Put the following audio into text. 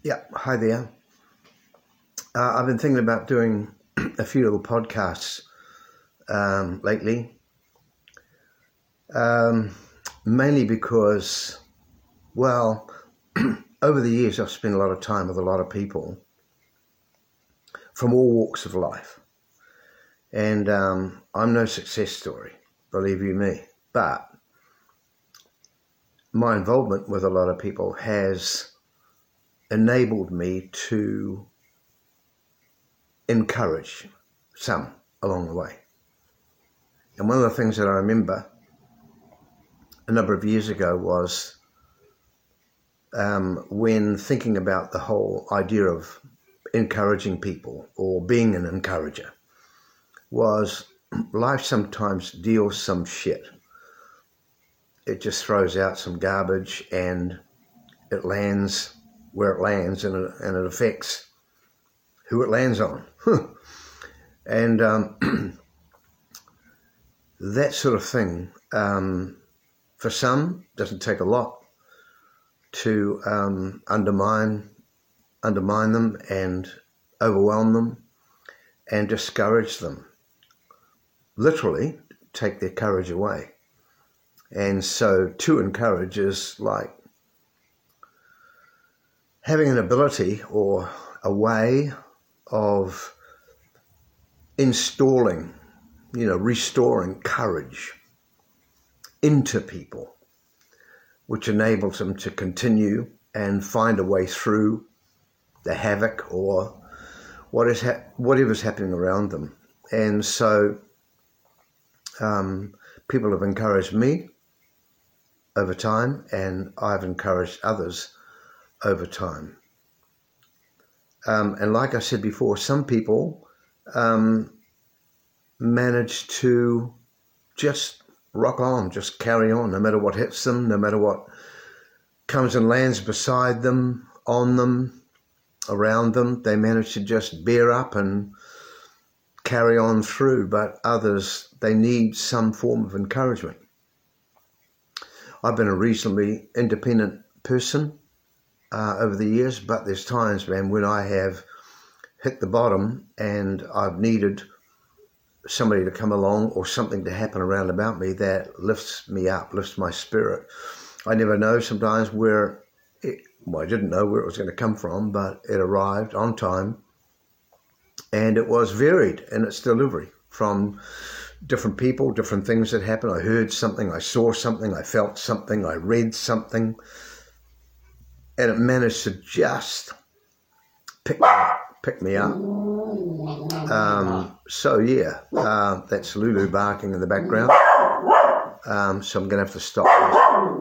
Yeah, hi there. I've been thinking about doing a few little podcasts lately, mainly because, well, over the years I've spent a lot of time with a lot of people from all walks of life. And I'm no success story, believe you me, but my involvement with a lot of people has enabled me to encourage some along the way. And one of the things that I remember a number of years ago was when thinking about the whole idea of encouraging people or being an encourager, was life sometimes deals some shit. It just throws out some garbage and it lands where it lands, and it affects who it lands on. And that sort of thing, for some, doesn't take a lot to undermine them and overwhelm them and discourage them. Literally take their courage away. And so to encourage is like having an ability or a way of installing, restoring courage into people, which enables them to continue and find a way through the havoc or whatever's happening around them. And so people have encouraged me over time, and I've encouraged others over time. And like I said before, some people manage to just rock on, just carry on, no matter what hits them, no matter what comes and lands beside them, on them, around them. They manage to just bear up and carry on through. But others, they need some form of encouragement. I've been a reasonably independent person over the years, but there's times, man, when I have hit the bottom and I've needed somebody to come along or something to happen around about me that lifts me up, lifts my spirit. I never know sometimes I didn't know where it was going to come from, but it arrived on time, and it was varied in its delivery from different people, different things that happened. I heard something, I saw something, I felt something, I read something, and it managed to just pick me up. That's Lulu barking in the background. So I'm going to have to stop this.